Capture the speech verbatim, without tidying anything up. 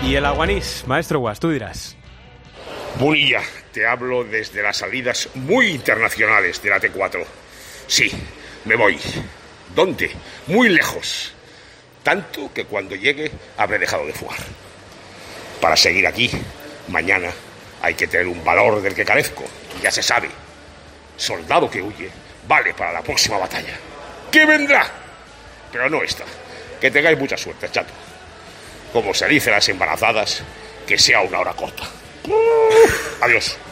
Y el aguanís, maestro Guas, tú dirás. Munilla, te hablo desde las salidas muy internacionales de la T cuatro. Sí, me voy. ¿Dónde? Muy lejos. Tanto que cuando llegue habré dejado de fumar. Para seguir aquí, mañana hay que tener un valor del que carezco. Y ya se sabe. Soldado que huye vale para la próxima batalla. ¿Qué vendrá? Pero no esta. Que tengáis mucha suerte, chato. Como se dice a las embarazadas, que sea una hora corta. Adiós.